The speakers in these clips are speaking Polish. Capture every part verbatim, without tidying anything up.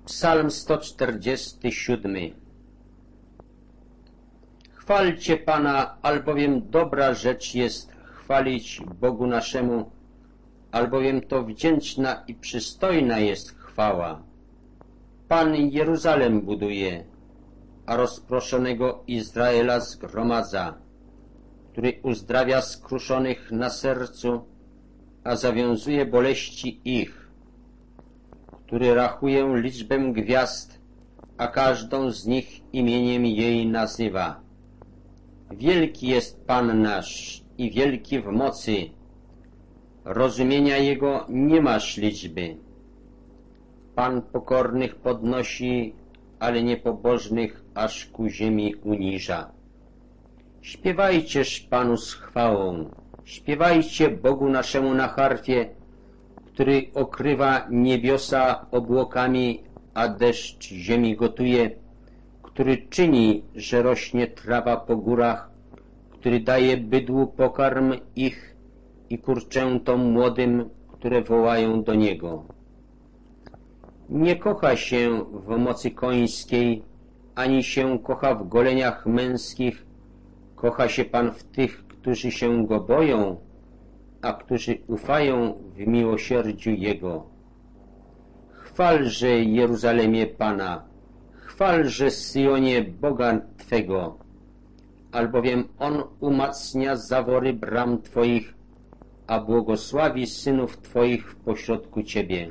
Psalm sto czterdziesty siódmy. Chwalcie Pana, albowiem dobra rzecz jest chwalić Bogu naszemu, albowiem to wdzięczna i przystojna jest chwała. Pan Jeruzalem buduje, a rozproszonego Izraela zgromadza, który uzdrawia skruszonych na sercu, a zawiązuje boleści ich, który rachuje liczbę gwiazd, a każdą z nich imieniem jej nazywa. Wielki jest Pan nasz i wielki w mocy, rozumienia Jego nie masz liczby. Pan pokornych podnosi, ale niepobożnych aż ku ziemi uniża. Śpiewajcież Panu z chwałą, śpiewajcie Bogu naszemu na harfie, który okrywa niebiosa obłokami, a deszcz ziemi gotuje, który czyni, że rośnie trawa po górach, który daje bydłu pokarm ich i kurczętom młodym, które wołają do Niego. Nie kocha się w mocy końskiej, ani się kocha w goleniach męskich. Kocha się Pan w tych, którzy się Go boją, a którzy ufają w miłosierdziu Jego. Chwalże Jeruzalemie Pana, chwalże Syjonie Boga Twego, albowiem On umacnia zawory bram Twoich, a błogosławi synów Twoich w pośrodku Ciebie.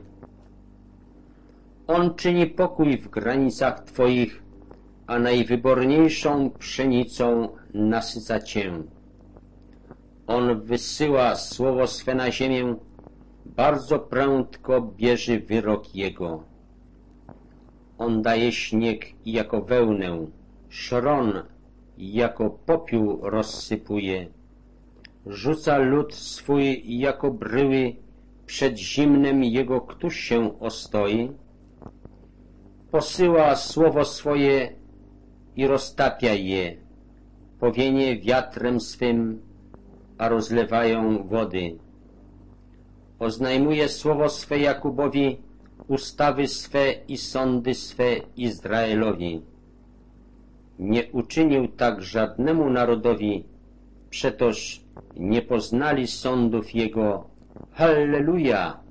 On czyni pokój w granicach Twoich, a najwyborniejszą pszenicą nasyca Cię. On wysyła słowo swe na ziemię, bardzo prędko bierze wyrok Jego. On daje śnieg jako wełnę, szron jako popiół rozsypuje. Rzuca lud swój jako bryły, przed zimnem Jego któż się ostoi? Posyła słowo swoje i roztapia je, powienie wiatrem swym, a rozlewają wody. Oznajmuje słowo swe Jakubowi, ustawy swe i sądy swe Izraelowi. Nie uczynił tak żadnemu narodowi, przetoż nie poznali sądów Jego. Halleluja!